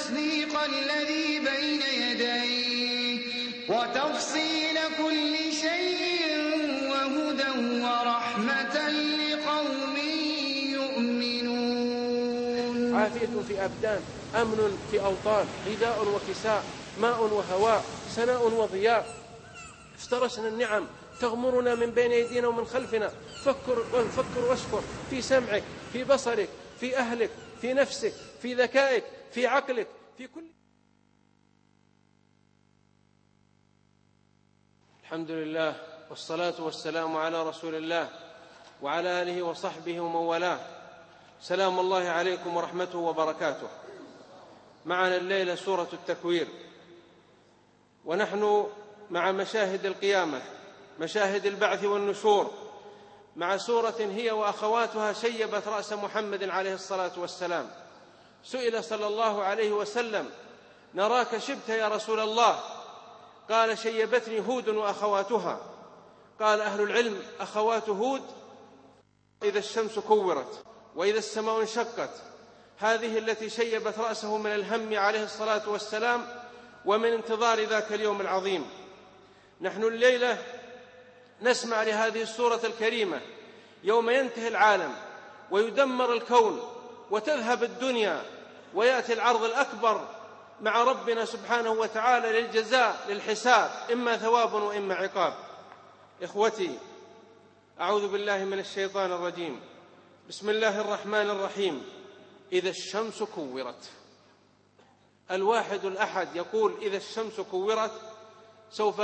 وتصديق الذي بين يديه وتفصيل كل شيء وهدى ورحمة لقوم يؤمنون. عافية في أبدان، أمن في أوطان، غذاء وكساء، ماء وهواء، سناء وضياء. افترشنا النعم تغمرنا من بين يدينا ومن خلفنا. فكر واشكر في سمعك، في بصرك، في أهلك، في نفسك، في ذكائك، في عقلك، في كل. الحمد لله والصلاة والسلام على رسول الله وعلى آله وصحبه ومن والاه. سلام الله عليكم ورحمته وبركاته. معنا الليلة سورة التكوير، ونحن مع مشاهد القيامة، مشاهد البعث والنشور، مع سورة هي وأخواتها شيبت رأس محمد عليه الصلاة والسلام. سئل صلى الله عليه وسلم: نراك شبت يا رسول الله؟ قال: شيبتني هود وأخواتها. قال أهل العلم: أخوات هود إذا الشمس كورت وإذا السماء انشقت، هذه التي شيبت رأسه من الهم عليه الصلاة والسلام ومن انتظار ذاك اليوم العظيم. نحن الليلة نسمع لهذه السورة الكريمة يوم ينتهي العالم ويدمر الكون وتذهب الدنيا ويأتي العرض الأكبر مع ربنا سبحانه وتعالى للجزاء، للحساب، إما ثواب وإما عقاب. إخوتي، أعوذ بالله من الشيطان الرجيم. بسم الله الرحمن الرحيم. إذا الشمس كورت. الواحد الأحد يقول إذا الشمس كورت سوف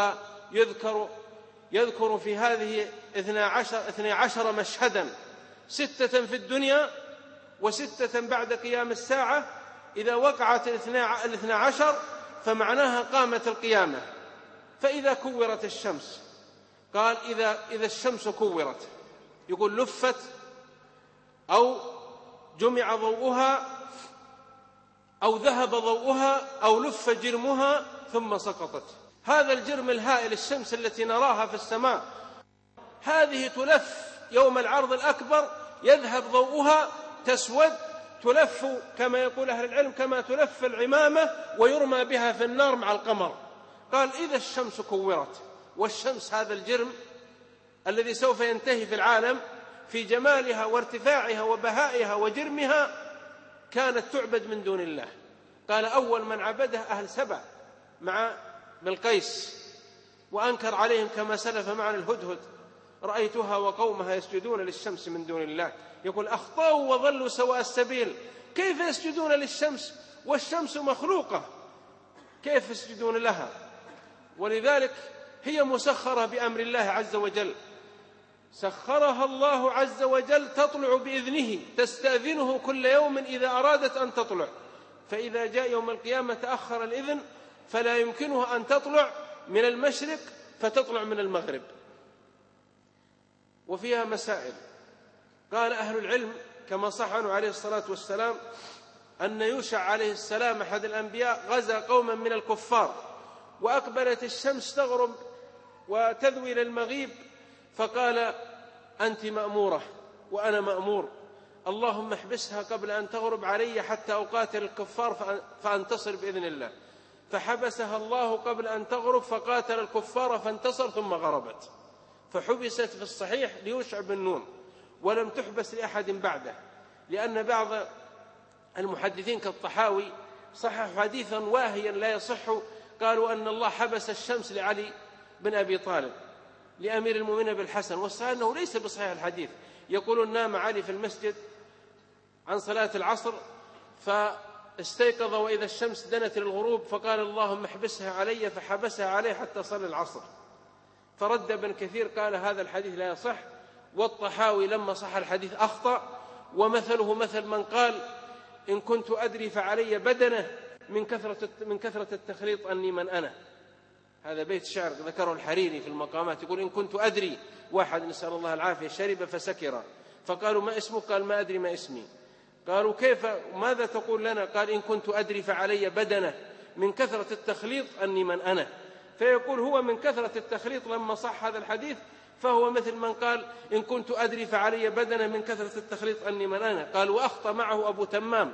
يذكر في هذه 12 مشهدا، 6 في الدنيا و6 بعد قيام الساعة. إذا وقعت 12 فمعناها قامت القيامة. فإذا كورت الشمس، قال إذا الشمس كورت، يقول لفت أو جمع ضوءها أو ذهب ضوءها أو لف جرمها ثم سقطت. هذا الجرم الهائل، الشمس التي نراها في السماء، هذه تلف يوم العرض الأكبر، يذهب ضوءها، تسود، تلف كما يقول أهل العلم كما تلف العمامة ويرمى بها في النار مع القمر. قال إذا الشمس كورت. والشمس هذا الجرم الذي سوف ينتهي في العالم في جمالها وارتفاعها وبهائها وجرمها كانت تعبد من دون الله. قال أول من عبدها أهل سبع مع بلقيس، وأنكر عليهم كما سلف معنا الهدهد: رأيتها وقومها يسجدون للشمس من دون الله. يقول أخطأوا وظلوا سواء السبيل. كيف يسجدون للشمس والشمس مخلوقة؟ كيف يسجدون لها؟ ولذلك هي مسخرة بأمر الله عز وجل، سخرها الله عز وجل تطلع بإذنه، تستأذنه كل يوم إذا أرادت أن تطلع. فإذا جاء يوم القيامة تأخر الإذن فلا يمكنها أن تطلع من المشرق فتطلع من المغرب. وفيها مسائل. قال أهل العلم كما صح عنه عليه الصلاة والسلام أن يوشع عليه السلام أحد الأنبياء غزا قوما من الكفار، وأقبلت الشمس تغرب وتذوي للمغيب، فقال أنت مأمورة وأنا مأمور، اللهم احبسها قبل أن تغرب علي حتى أقاتل الكفار فأنتصر بإذن الله. فحبسها الله قبل أن تغرب فقاتل الكفار فانتصر ثم غربت. فحبست في الصحيح ليوشع بن نون، ولم تحبس لأحد بعده، لأن بعض المحدثين كالطحاوي صححوا حديثا واهيا لا يصح، قالوا أن الله حبس الشمس لعلي بن أبي طالب لأمير المؤمنين بالحسن، والصحيح أنه ليس بصحيح الحديث. يقولون نام علي في المسجد عن صلاة العصر فاستيقظ وإذا الشمس دنت للغروب فقال اللهم احبسها علي، فحبسها عليه حتى صلى العصر. فرد ابن كثير قال هذا الحديث لا يصح. والطحاوي لما صح الحديث أخطأ، ومثله مثل من قال إن كنت أدري فعلي بدنه من كثرة التخليط أني من أنا. هذا بيت شعر ذكره الحريري في المقامات، يقول إن كنت أدري، واحد نسأل الله العافية شرب فسكر، فقالوا ما اسمك؟ قال ما أدري ما اسمي. قالوا كيف ماذا تقول لنا؟ قال إن كنت أدري فعلي بدنه من كثرة التخليط أني من أنا. فيقول هو من كثرة التخليط لما صح هذا الحديث فهو مثل من قال إن كنت أدري فعلي بدنه من كثرة التخليط أني من أنا. قال وأخطأ معه أبو تمام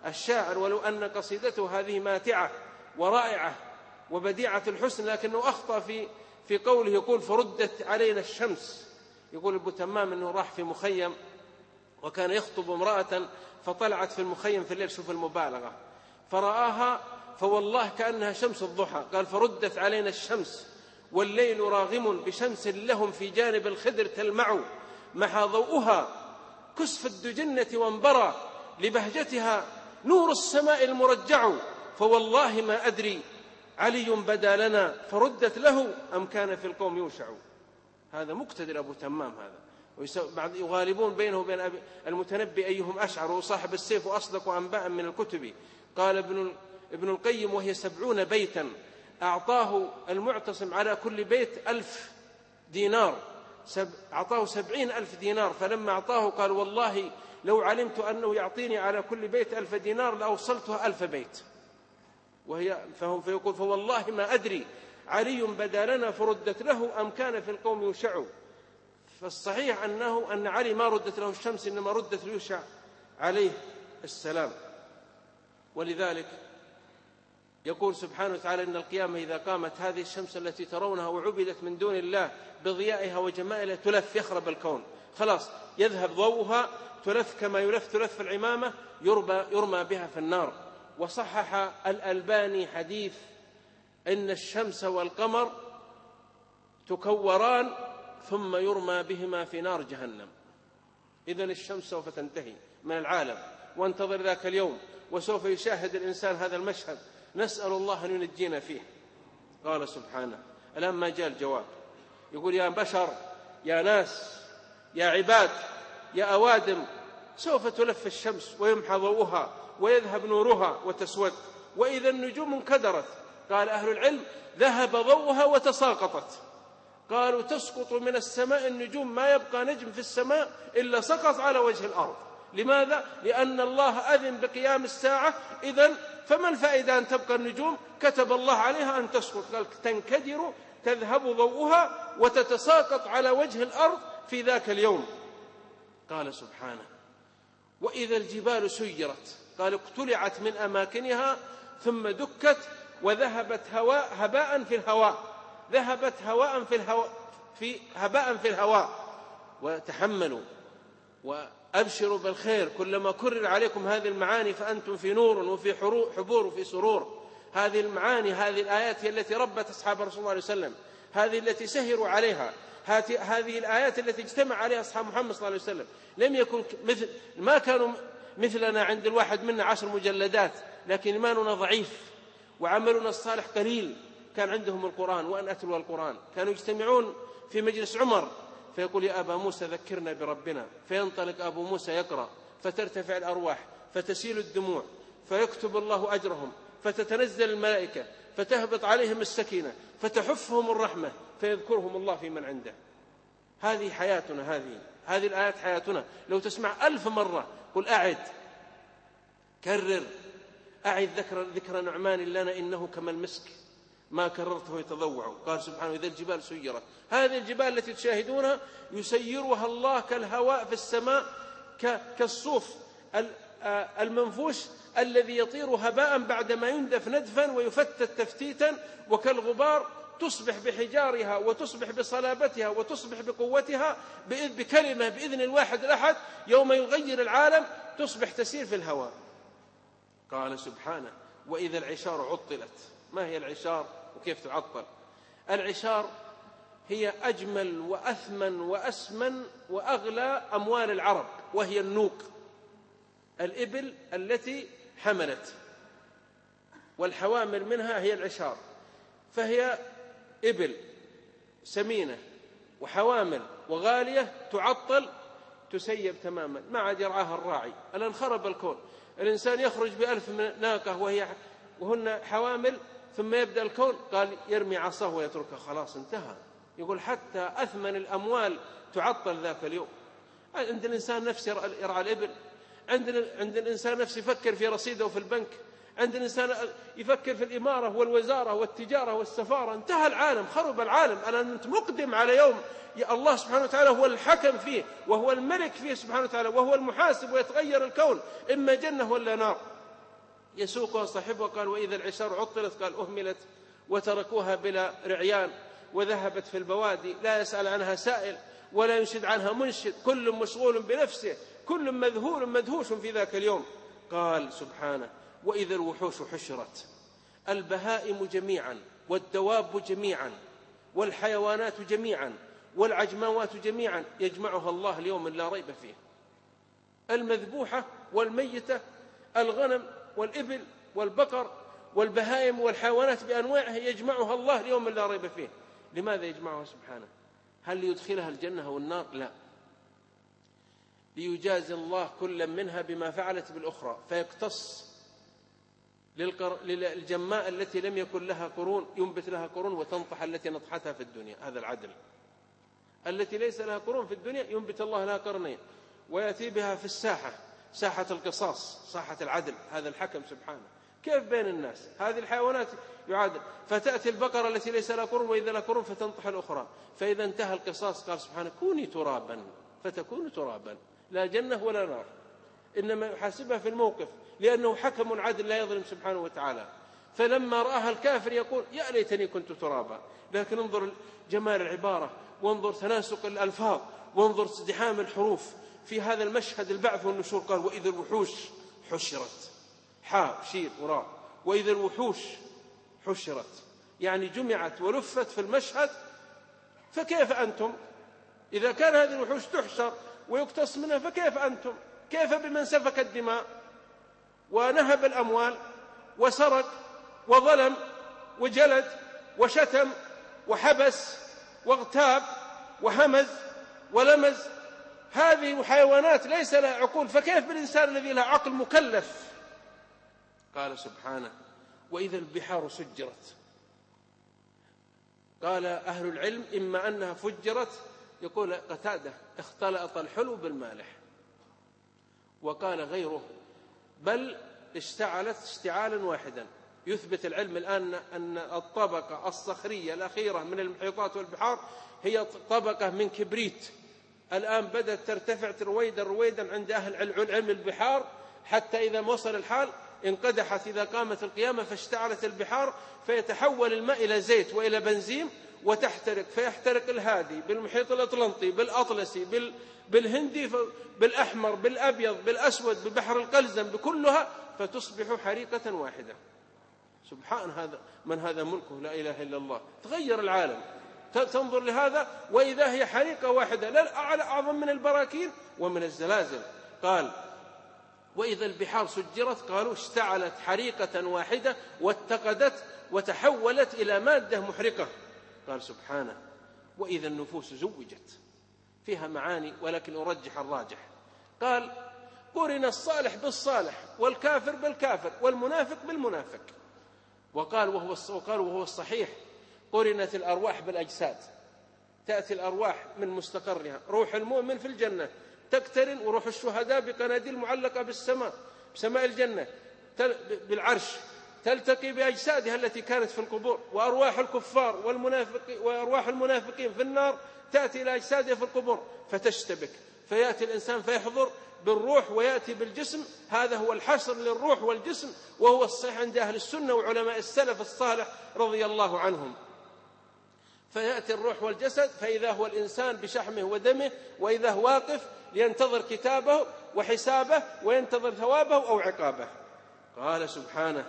الشاعر ولو أن قصيدته هذه ماتعة ورائعة وبديعة الحسن، لكنه أخطأ في قوله، يقول فردت علينا الشمس. يقول أبو تمام أنه راح في مخيم وكان يخطب امرأة فطلعت في المخيم في الليل، شوف المبالغة، فرآها فوالله كأنها شمس الضحى، قال فردت علينا الشمس والليل راغم بشمس لهم في جانب الخدر تلمع، محى ضوءها كسف الدجنة وانبرى لبهجتها نور السماء المرجع، فوالله ما أدري علي بدا لنا فردت له أم كان في القوم يوشع. هذا مقتدر أبو تمام هذا، بعض يغالبون بينه وبين المتنبي أيهم أشعر، وصاحب السيف أصدق أنباء من الكتب. قال ابن القيم وهي 70 بيتا أعطاه المعتصم على كل بيت 1000 دينار، أعطاه 70,000 دينار، فلما أعطاه قال والله لو علمت أنه يعطيني على كل بيت 1000 دينار لأوصلتها 1000 بيت. فيقول فوالله ما أدري علي بدا لنا فردت له أم كان في القوم يوشع. فالصحيح أن علي ما ردت له الشمس، إنما ردت ليوشع عليه السلام. ولذلك يقول سبحانه وتعالى إن القيامة إذا قامت هذه الشمس التي ترونها وعبدت من دون الله بضيائها وجمالها تلف، يخرب الكون، خلاص يذهب ضوءها، تلف كما تلف العمامة، يرمى بها في النار. وصحح الألباني حديث إن الشمس والقمر تكوران ثم يرمى بهما في نار جهنم. إذن الشمس سوف تنتهي من العالم، وانتظر ذاك اليوم، وسوف يشاهد الإنسان هذا المشهد، نسأل الله أن ينجينا فيه. قال سبحانه الآن ما جاء الجواب، يقول يا بشر، يا ناس، يا عباد، يا أوادم، سوف تلف الشمس ويمحى ضوءها ويذهب نورها وتسود، وإذا النجوم انكدرت. قال أهل العلم ذهب ضوءها وتساقطت. قالوا تسقط من السماء النجوم، ما يبقى نجم في السماء إلا سقط على وجه الأرض. لماذا؟ لأن الله أذن بقيام الساعة، إذن فما الفائدة أن تبقى النجوم؟ كتب الله عليها أن تسقط، قال تنكدر، تذهب ضوءها وتتساقط على وجه الأرض في ذاك اليوم. قال سبحانه وإذا الجبال سيرت، قال اقتلعت من أماكنها ثم دكت وذهبت هباء في الهواء، ذهبت هباء في الهواء. وتحملوا وأبشروا بالخير، كلما كرر عليكم هذه المعاني فأنتم في نور وفي حبور وفي سرور. هذه المعاني، هذه الآيات هي التي ربت أصحاب رسول الله عليه وسلم، هذه التي سهروا عليها، هذه الآيات التي اجتمع عليها أصحاب محمد صلى الله عليه وسلم. لم يكن ما كانوا مثلنا عند الواحد منا 10 مجلدات، لكن إيماننا ضعيف وعملنا الصالح قليل. كان عندهم القرآن وأن أتلو القرآن، كانوا يجتمعون في مجلس عمر فيقول يا أبا موسى ذكرنا بربنا، فينطلق أبو موسى يقرأ، فترتفع الأرواح، فتسيل الدموع، فيكتب الله أجرهم، فتتنزل الملائكة، فتهبط عليهم السكينة، فتحفهم الرحمة، فيذكرهم الله في من عنده. هذه حياتنا، هذه الآيات حياتنا. لو تسمع 1000 مرة قل أعد، كرر، أعد ذكر نعمان لنا إنه كما المسك ما كررته يتضوع. قال سبحانه إذا الجبال سيرت، هذه الجبال التي تشاهدونها يسيرها الله كالهواء في السماء، كالصوف المنفوش الذي يطير هباء بعدما يندف ندفا ويفتت تفتيتا، وكالغبار تصبح بحجارها وتصبح بصلابتها وتصبح بقوتها بكلمة بإذن الواحد الأحد، يوم يغير العالم تصبح تسير في الهواء. قال سبحانه وإذا العشار عطلت. ما هي العشار وكيف تعطل؟ العشار هي أجمل وأثمن وأسمن وأغلى أموال العرب، وهي النوق، الإبل التي حملت، والحوامل منها هي العشار. فهي إبل سمينة وحوامل وغالية تعطل، تسيب تماما، ما عاد يرعاها الراعي. الآن خرب الكون، الإنسان يخرج ب1000 ناقة وهن حوامل، ثم يبدأ الكون قال يرمي عصاه ويتركها، خلاص انتهى. يقول حتى أثمن الأموال تعطل ذاك اليوم. عند الإنسان نفس يرعى الإبل، عند الإنسان نفس يفكر في رصيده في البنك، عند الإنسان يفكر في الإمارة والوزارة والتجارة والسفارة. انتهى العالم، خرب العالم. أنت مقدم على يوم الله سبحانه وتعالى هو الحكم فيه وهو الملك فيه سبحانه وتعالى وهو المحاسب، ويتغير الكون إما جنة ولا نار. يسوقها صاحبها قال وإذا العشار عطلت قال أهملت وتركوها بلا رعيان وذهبت في البوادي لا يسأل عنها سائل ولا ينشد عنها منشد، كل مشغول بنفسه، كل مذهول مدهوش في ذاك اليوم. قال سبحانه وإذا الوحوش حشرت، البهائم جميعا والدواب جميعا والحيوانات جميعا والعجموات جميعا يجمعها الله اليوم لا ريب فيه، المذبوحة والميتة، الغنم والإبل والبقر والبهائم والحيوانات بأنواعها يجمعها الله اليوم لا ريب فيه. لماذا يجمعها سبحانه؟ هل ليدخلها الجنة أو النار؟ لا، ليجازي الله كل منها بما فعلت بالأخرى، فيقتص للجماء التي لم يكن لها قرون ينبت لها قرون وتنطح التي نطحتها في الدنيا، هذا العدل. التي ليس لها قرون في الدنيا ينبت الله لها قرنين ويأتي بها في الساحة، ساحة القصاص، ساحة العدل، هذا الحكم سبحانه. كيف بين الناس؟ هذه الحيوانات يعادل، فتأتي البقرة التي ليس لها قرون وإذا لها قرون فتنطح الأخرى، فإذا انتهى القصاص قال سبحانه كوني ترابا فتكون ترابا، لا جنة ولا نار، إنما يحاسبها في الموقف لأنه حكم عدل لا يظلم سبحانه وتعالى. فلما رآها الكافر يقول يا ليتني كنت ترابا. لكن انظر جمال العبارة، وانظر تناسق الألفاظ، وانظر ازدحام الحروف في هذا المشهد البعث والنشور. قال وإذا الوحوش حشرت، حاء شير وراء، وإذا الوحوش حشرت يعني جمعت ولفت في المشهد. فكيف أنتم إذا كان هذه الوحوش تحشر ويقتص منها؟ فكيف أنتم؟ كيف بمن سفك الدماء ونهب الأموال وسرق وظلم وجلد وشتم وحبس واغتاب وهمز ولمز؟ هذه حيوانات ليس لها عقول، فكيف بالإنسان الذي له عقل مكلف؟ قال سبحانه وإذا البحار سجرت. قال أهل العلم إما أنها فجرت، يقول قتادة اختلط الحلو بالمالح، وقال غيره بل اشتعلت اشتعالا واحدا. يثبت العلم الآن أن الطبقة الصخرية الأخيرة من المحيطات والبحار هي طبقة من كبريت، الآن بدأت ترتفع رويدا عند أهل علم البحار، حتى إذا وصل الحال انقدحت إذا قامت القيامة فاشتعلت البحار، فيتحول الماء إلى زيت وإلى بنزين وتحترق، فيحترق الهادي بالمحيط الأطلنطي بالأطلسي بالهندي بالأحمر بالأبيض بالأسود ببحر القلزم بكلها، فتصبح حريقة واحدة. سبحان هذا من هذا ملكه، لا إله إلا الله. تغير العالم، تنظر لهذا وإذا هي حريقة واحدة، لا أعظم من البراكين ومن الزلازل. قال وإذا البحار سجرت، قالوا اشتعلت حريقة واحدة واتقدت وتحولت إلى مادة محرقة. قال سبحانه وإذا النفوس زوجت، فيها معاني ولكن أرجح الراجح. قال قرن الصالح بالصالح والكافر بالكافر والمنافق بالمنافق. وقال وهو الصحيح قرنت الأرواح بالأجساد، تأتي الأرواح من مستقرها، روح المؤمن في الجنة تقترن وروح الشهداء بقناديل معلقة بالسماء، بسماء الجنة بالعرش، تلتقي بأجسادها التي كانت في القبور، وأرواح الكفار وأرواح المنافقين في النار تأتي إلى أجسادها في القبور فتشتبك، فيأتي الإنسان فيحضر بالروح ويأتي بالجسم. هذا هو الحشر للروح والجسم، وهو الصحيح عند أهل السنة وعلماء السلف الصالح رضي الله عنهم. فيأتي الروح والجسد، فإذا هو الإنسان بشحمه ودمه، وإذا هو واقف لينتظر كتابه وحسابه وينتظر ثوابه أو عقابه. قال سبحانه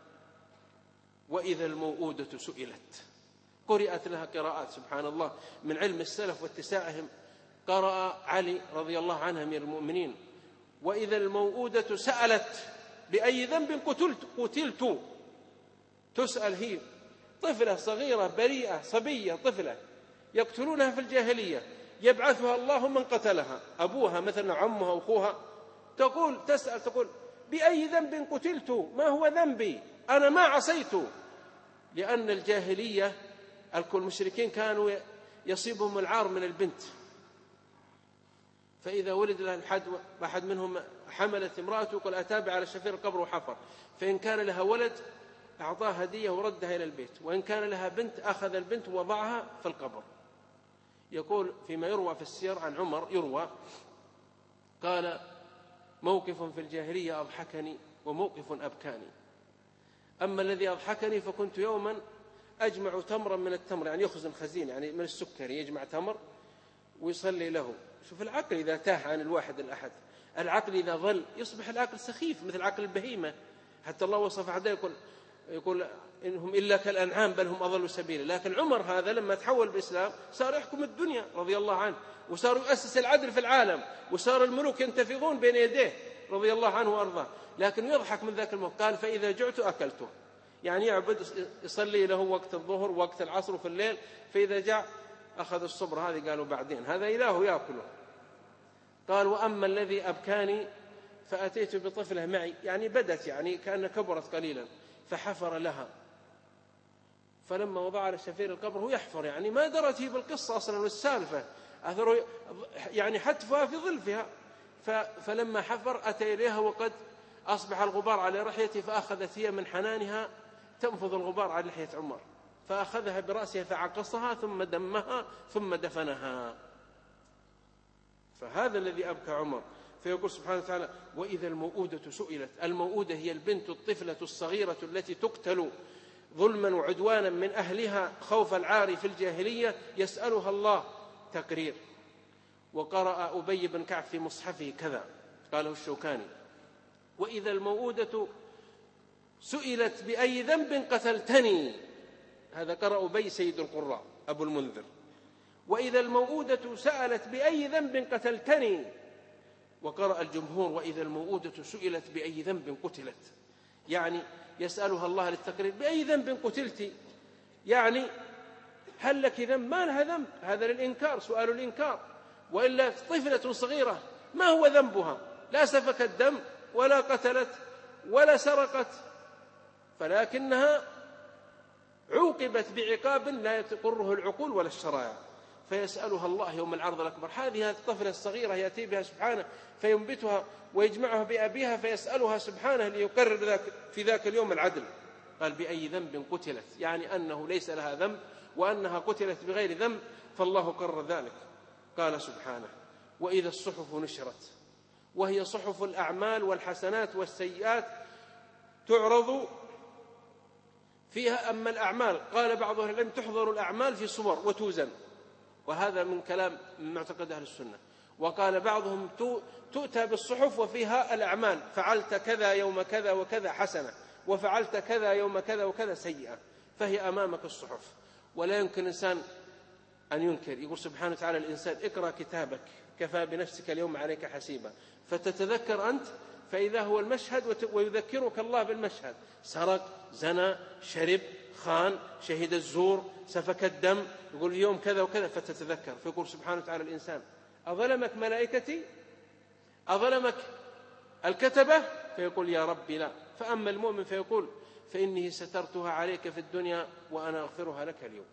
وإذا الموءودة سئلت. قرأت لها قراءات سبحان الله من علم السلف واتساعهم. قرأ علي رضي الله عنه أمير المؤمنين وإذا الموءودة سألت بأي ذنب قتلت. تسأل هي طفلة صغيرة بريئة صبية طفلة يقتلونها في الجاهلية، يبعثها الله من قتلها، أبوها مثلا عمها أخوها، تسأل تقول بأي ذنب قتلت، ما هو ذنبي، أنا ما عصيت. لأن الجاهلية المشركين كانوا يصيبهم العار من البنت، فإذا ولد له أحد منهم حملت امرأته قال أتابع على شفير القبر وحفر، فإن كان لها ولد أعطاه هدية وردها إلى البيت، وإن كان لها بنت أخذ البنت ووضعها في القبر. يقول فيما يروى في السير عن عمر يروى قال موقف في الجاهلية أضحكني وموقف أبكاني. أما الذي أضحكني فكنت يوما أجمع تمرا من التمر، يعني يخزن خزين يعني من السكر، يجمع تمر ويصلي له. شوف العقل إذا تاه عن الواحد الأحد، العقل إذا ظل يصبح العقل سخيف مثل عقل البهيمة. حتى الله وصف عده يقول إنهم إلا كالأنعام بل هم أضلوا سبيلا. لكن عمر هذا لما تحول بالإسلام صار يحكم الدنيا رضي الله عنه، وصار يؤسس العدل في العالم، وصار الملوك ينتفضون بين يديه رضي الله عنه وأرضاه. لكن يضحك من ذاك الموت، قال فإذا جعت أكلته، يعني يعبد يصلي له وقت الظهر وقت العصر وفي الليل، فإذا جاء أخذ الصبر. هذه قالوا بعدين هذا إله يأكله. قال وأما الذي أبكاني فأتيت بطفلة معي، يعني بدت يعني كأن كبرت قليلا، فحفر لها. فلما وضع على شفير القبر هو يحفر، يعني ما درت هي بالقصة أصلا والسالفة، أثروا يعني حتفها في ظلفها. فلما حفر أتى إليها وقد أصبح الغبار على لحيته، فأخذت هي من حنانها تنفض الغبار على لحية عمر، فأخذها برأسها فعقصها ثم دمها ثم دفنها. فهذا الذي أبكى عمر. فيقول سبحانه وتعالى وإذا الموءودة سئلت. الموءودة هي البنت الطفلة الصغيرة التي تقتل ظلما وعدوانا من أهلها خوف العار في الجاهلية، يسألها الله تقرير. وقرأ أبي بن كعب في مصحفه كذا، قاله الشوكاني وإذا الموءودة سئلت بأي ذنب قتلتني. هذا قرأ أبي سيد القراء أبو المنذر. وإذا الموءودة سألت بأي ذنب قتلتني. وقرأ الجمهور وإذا الموءودة سئلت بأي ذنب قتلت، يعني يسألها الله للتقرير بأي ذنب قتلت، يعني هل لك ذنب؟ ما لها ذنب، هذا للإنكار، سؤال الإنكار. وإلا طفلة صغيرة ما هو ذنبها؟ لا سفكت دم ولا قتلت ولا سرقت، فلكنها عوقبت بعقاب لا يقره العقول ولا الشرائع. فيسألها الله يوم العرض الأكبر. هذه الطفلة الصغيرة يأتي بها سبحانه فينبتها ويجمعها بأبيها، فيسألها سبحانه ليقرر في ذاك اليوم العدل. قال بأي ذنب قتلت، يعني أنه ليس لها ذنب وأنها قتلت بغير ذنب، فالله قرر ذلك. قال سبحانه وإذا الصحف نشرت، وهي صحف الأعمال والحسنات والسيئات تعرض فيها. أما الأعمال قال بعض أهل العلم تحضر الأعمال في صور وتوزن، وهذا من كلام من معتقد أهل السنة. وقال بعضهم تؤتى بالصحف وفيها الأعمال، فعلت كذا يوم كذا وكذا حسنة، وفعلت كذا يوم كذا وكذا سيئة، فهي أمامك الصحف. ولا يمكن إنسان أن ينكر. يقول سبحانه وتعالى الإنسان اقرأ كتابك كفى بنفسك اليوم عليك حسيبا، فتتذكر أنت فإذا هو المشهد ويذكرك الله بالمشهد، سرق، زنى، شرب، خان، شهد الزور، سفك الدم، يقول يوم كذا وكذا فتتذكر. فيقول سبحانه وتعالى الإنسان أظلمك ملائكتي؟ أظلمك الكتبة؟ فيقول يا ربي لا. فأما المؤمن فيقول فإني سترتها عليك في الدنيا وأنا أغفرها لك اليوم.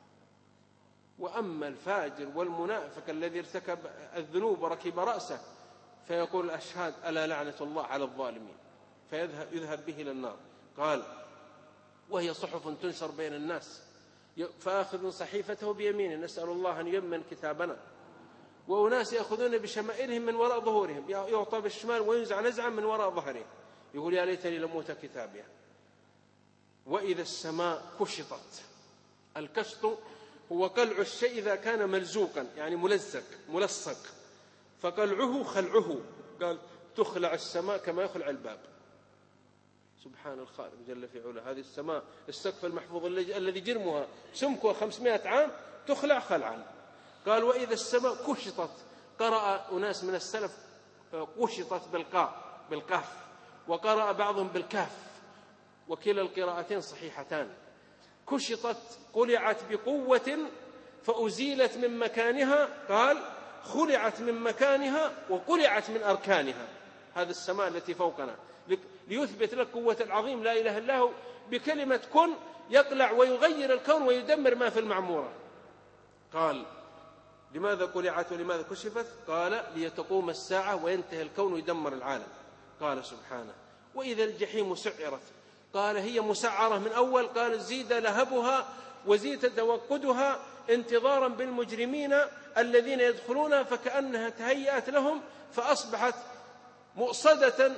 وأما الفاجر والمنافق الذي ارتكب الذنوب وركب رأسه فيقول الأشهاد ألا لعنة الله على الظالمين، فيذهب به إلى النار. قال وهي صحف تنشر بين الناس، فآخذ صحيفته بيمينه، نسأل الله أن يمن كتابنا. وأناس يأخذون بشمائلهم من وراء ظهورهم، يعطى بالشمال وينزع نزعا من وراء ظهره، يقول يا ليتني لموت كتابيا. وإذا السماء كشطت. الكشط هو قلع الشيء إذا كان ملزوقا، يعني ملصق، فقلعه خلعه. قال تخلع السماء كما يخلع الباب. سبحان الخالق جل في علا. هذه السماء السقف المحفوظ الذي جرمها سمكها 500 عام تخلع خلعا. قال وإذا السماء كشطت. قرأ أناس من السلف كشطت بالقاف، وقرأ بعضهم بالكاف، وكلا القراءتين صحيحتان. كشطت قلعت بقوة فأزيلت من مكانها. قال خلعت من مكانها وقلعت من أركانها. هذا السماء التي فوقنا ليثبت لك قوة العظيم لا إله إلا هو، بكلمة كن يقلع ويغير الكون ويدمر ما في المعمورة. قال لماذا قلعت ولماذا كشفت؟ قال ليتقوم الساعة وينتهي الكون ويدمر العالم. قال سبحانه وإذا الجحيم سعرت. قال هي مسعرة من أول، قال زيد لهبها وزيد توقدها انتظارا بالمجرمين الذين يدخلون فكأنها تهيأت لهم فأصبحت مؤصدة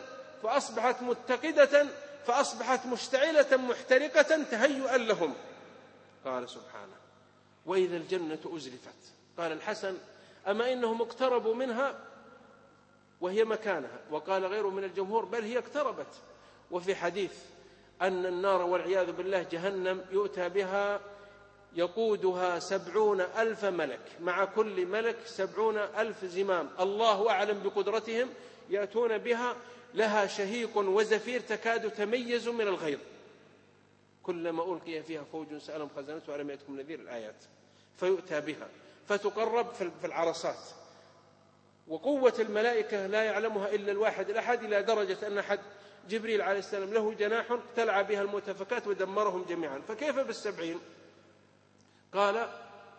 فأصبحت متقدة، فأصبحت مشتعلة محترقة تهيئا لهم. قال سبحانه: وإذا الجنة أزلفت. قال الحسن: أما إنهم اقتربوا منها وهي مكانها. وقال غيره من الجمهور: بل هي اقتربت. وفي حديث أن النار والعياذ بالله جهنم يؤتى بها يقودها 70,000 ملك، مع كل ملك 70,000 زمام، الله أعلم بقدرتهم، يأتون بها لها شهيق وزفير تكاد تميز من الغيظ، كلما ألقي فيها فوج سألهم خزنتها ألم يأتكم نذير، الآيات. فيؤتى بها فتقرب في العرصات، وقوة الملائكة لا يعلمها إلا الواحد الأحد، إلى درجة أن أحد جبريل عليه السلام له جناح ابتلع بها المؤتفكات ودمرهم جميعا. فكيف بال70؟ قال: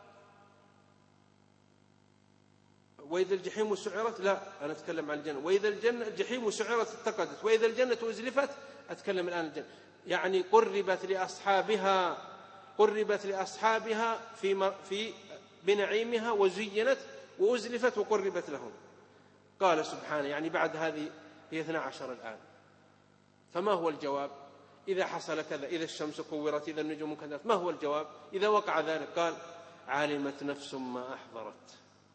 وإذا الجحيم سعرت، لا أنا أتكلم عن الجنة، وإذا الجحيم سعرت اتقدت، وإذا الجنة أزلفت، أتكلم الآن الجنة، يعني قربت لأصحابها في بنعيمها، وزينت وأزلفت وقربت لهم. قال سبحانه: يعني بعد هذه هي 12 الآن، فما هو الجواب إذا حصل كذا، إذا الشمس كورت، إذا النجوم كذا، ما هو الجواب إذا وقع ذلك؟ قال: علمت نفس ما أحضرت.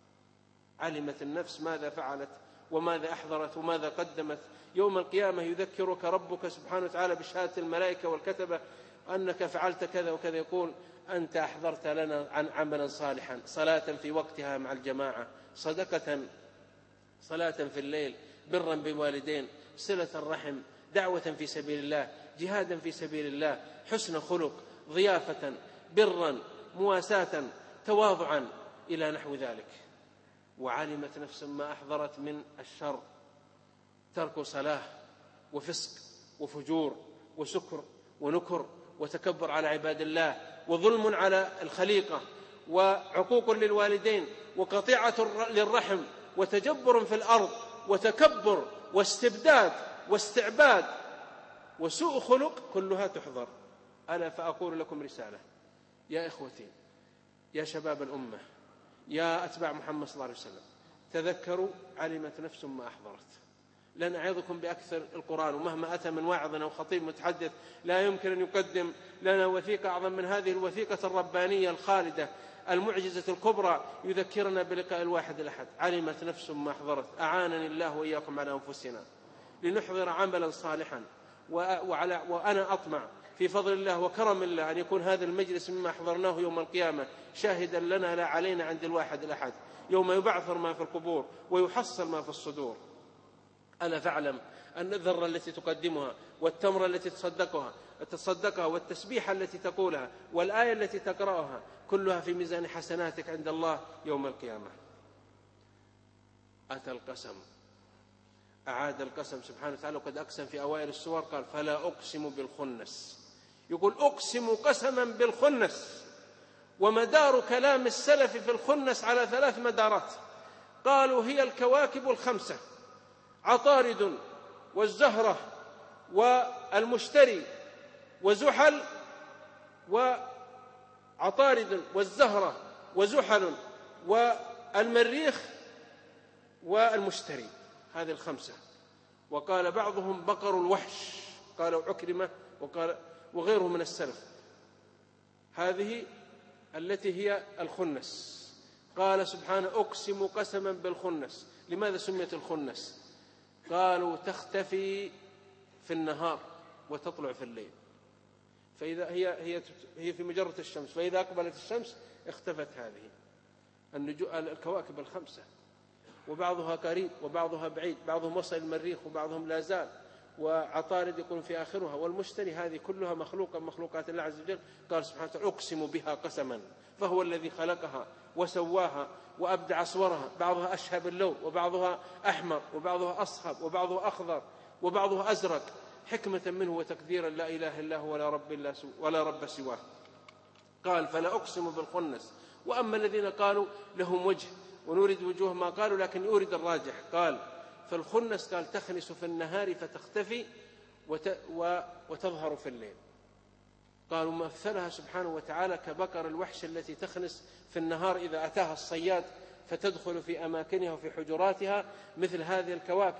علمت النفس ماذا فعلت وماذا أحضرت وماذا قدمت. يوم القيامة يذكرك ربك سبحانه وتعالى بشهادة الملائكة والكتبة أنك فعلت كذا وكذا، يقول: أنت أحضرت لنا عن عملا صالحا، صلاة في وقتها مع الجماعة، صدقة، صلاة في الليل، برا بوالدين، صلة الرحم، دعوة في سبيل الله، جهادا في سبيل الله، حسن خلق، ضيافة، برا، مواساة، تواضعا، إلى نحو ذلك. وعلمت نفس ما أحضرت من الشر، ترك صلاة وفسق وفجور وسكر ونكر وتكبر على عباد الله، وظلم على الخليقة، وعقوق للوالدين، وقطيعة للرحم، وتجبر في الأرض، وتكبر واستبداد واستعباد وسوء خلق، كلها تحضر. ألا فأقول لكم رسالة يا إخوتي، يا شباب الأمة، يا أتباع محمد صلى الله عليه وسلم، تذكروا علمت نفس ما أحضرت. لن أعظكم بأكثر القرآن، ومهما أتى من واعظ أو خطيب متحدث لا يمكن أن يقدم لنا وثيقة أعظم من هذه الوثيقة الربانية الخالدة المعجزة الكبرى، يذكرنا بلقاء الواحد الأحد. علمت نفس ما أحضرت. أعانني الله وإياكم على أنفسنا لنحضر عملا صالحا، وأنا أطمع في فضل الله وكرم الله أن يكون هذا المجلس مما أحضرناه يوم القيامة شاهدا لنا لا علينا عند الواحد الأحد، يوم يبعثر ما في القبور ويحصل ما في الصدور. ألا فاعلم أن الذرة التي تقدمها، والتمرة التي تصدقها، والتسبيحة التي تقولها، والآية التي تقرأها، كلها في ميزان حسناتك عند الله يوم القيامة. أتى القسم، أعاد القسم سبحانه وتعالى، وقد أقسم في أوائل السور، قال: فلا أقسم بالخنس. يقول: أقسم قسما بالخنس. ومدار كلام السلف في الخنس على 3 مدارات. قالوا: هي الكواكب 5: عطارد والزهرة والمشتري وزحل، وعطارد والزهرة وزحل والمريخ والمشتري، هذه 5. وقال بعضهم بقر الوحش، قالوا عكرمة وغيره من السلف، هذه التي هي الخنس. قال سبحانه: أقسم قسما بالخنس. لماذا سميت الخنس؟ قالوا: تختفي في النهار وتطلع في الليل، فإذا هي في مجرة الشمس، فإذا أقبلت الشمس اختفت هذه الكواكب 5. وبعضها قريب وبعضها بعيد، بعضهم وصل المريخ وبعضهم لا زال، وعطارد يكون في آخرها، والمشتري، هذه كلها مخلوقة من مخلوقات الله عز وجل. قال سبحانه وتعالى: أقسم بها قسما، فهو الذي خلقها وسواها وأبدع صورها، بعضها أشهب اللون، وبعضها أحمر، وبعضها أصهب، وبعضها أخضر، وبعضها أزرق، حكمة منه وتقديرا، لا إله إلا هو ولا رب سواه. قال: فلا أقسم بالخنس. وأما الذين قالوا لهم وجه ونورد وجوه ما قالوا، لكن يورد الراجح. قال: فالخنس قال تخنس في النهار فتختفي وتظهر في الليل. قالوا مثلها سبحانه وتعالى كبقر الوحش التي تخنس في النهار إذا أتاها الصياد فتدخل في أماكنها وفي حجراتها، مثل هذه الكواكب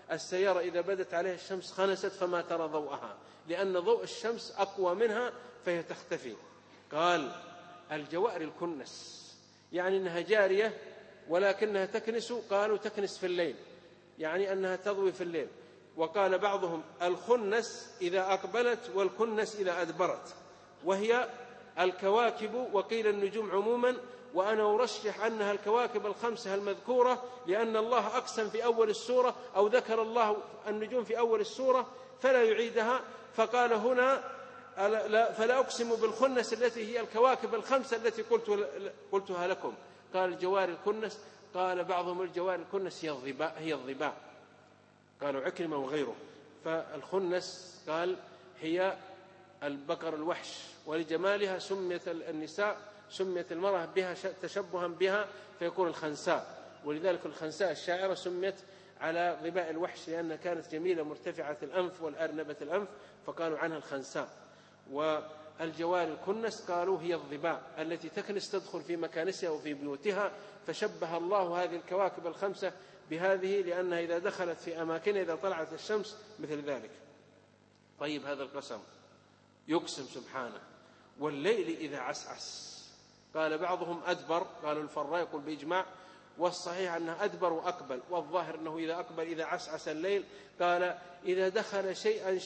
السيارة إذا بدت عليها الشمس خنست فما ترى ضوءها، لأن ضوء الشمس أقوى منها فهي تختفي. قال الجوار الكنس، يعني أنها جارية ولكنها تكنس، قالوا تكنس في الليل، يعني أنها تضوي في الليل. وقال بعضهم الخنس إذا أقبلت والكنس إذا أدبرت، وهي الكواكب، وقيل النجوم عموما، وأنا أرشح أنها الكواكب الخمسة المذكورة، لأن الله أقسم في أول السورة أو ذكر الله النجوم في أول السورة فلا يعيدها، فقال هنا فلا أقسم بالخنس التي هي الكواكب الخمسة التي قلتها لكم. قال الجوار الكنس، قال بعضهم الجوار الكنس هي الظباء، قالوا عكرمة وغيره. فالخنس قال هي البقر الوحش، ولجمالها سميت النساء، سميت المرأة بها تشبها بها فيكون الخنساء، ولذلك الخنساء الشاعرة سميت على ظباء الوحش لأنها كانت جميلة مرتفعة الأنف والأرنبة الأنف فقالوا عنها الخنساء. والجوار الكنس قالوا هي الظباء التي تكنس تدخل في مكانسها وفي بيوتها، فشبه الله هذه الكواكب الخمسة بهذه لأنها إذا دخلت في أماكنها إذا طلعت الشمس مثل ذلك. طيب هذا القسم يقسم سبحانه والليل إذا عسعس، قال بعضهم أدبر، قالوا الفراء يقول بإجماع، والصحيح أنه أدبر وأقبل، والظاهر أنه إذا أقبل إذا عسعس الليل. قال إذا دخل شيئا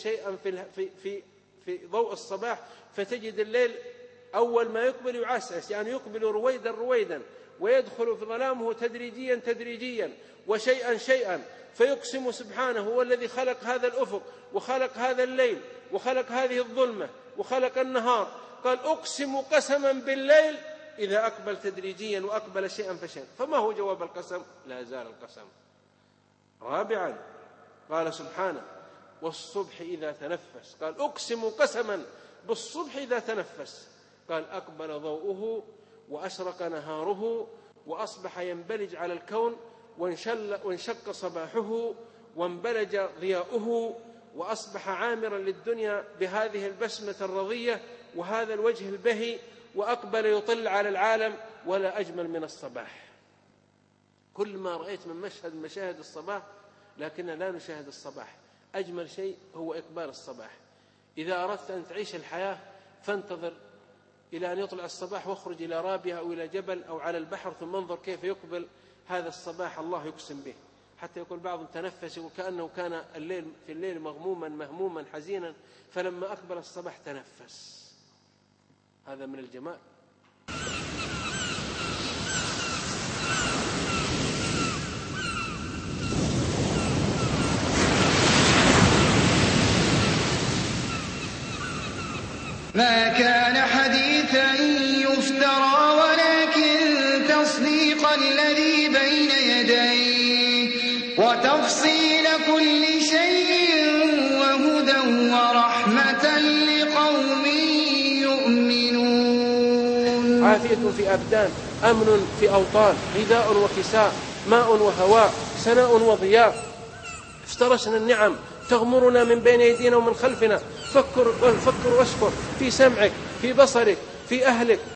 في ضوء الصباح فتجد الليل أول ما يقبل يعسعس، يعني يقبل رويدا ويدخل في ظلامه تدريجيا وشيئا شيئا، فيقسم سبحانه هو الذي خلق هذا الأفق وخلق هذا الليل وخلق هذه الظلمة وخلق النهار. قال أقسم قسما بالليل إذا أقبل تدريجيا وأقبل شيئا فشيئا. فما هو جواب القسم؟ لا زال القسم. رابعا قال سبحانه والصبح إذا تنفس، قال أقسم قسما بالصبح إذا تنفس، قال أقبل ضوءه وأشرق نهاره وأصبح ينبلج على الكون وانشق صباحه وانبلج ضياؤه وأصبح عامرا للدنيا بهذه البسمة الرضية وهذا الوجه البهي، وأقبل يطل على العالم. ولا أجمل من الصباح. كل ما رأيت من مشهد مشاهد الصباح لكننا لا نشاهد الصباح، أجمل شيء هو إقبال الصباح. إذا أردت أن تعيش الحياة فانتظر إلى أن يطلع الصباح واخرج إلى رابعة أو إلى جبل أو على البحر ثم انظر كيف يقبل هذا الصباح، الله يقسم به. حتى يقول بعضهم تنفس وكأنه كان في الليل مغموما مهموما حزينا، فلما أقبل الصباح تنفس. هذا من الجمال. ما كان حديثا يفترى ولكن تصديق الذي بين يديه وتفصيل كل شيء وهدى ورحمة لقوم يؤمنون. عافية في أبدان، أمن في أوطان، غذاء وكساء، ماء وهواء، سناء وضياء. افترسنا النعم تغمرنا من بين أيدينا ومن خلفنا. فكر واشكر في سمعك، في بصرك، في أهلك،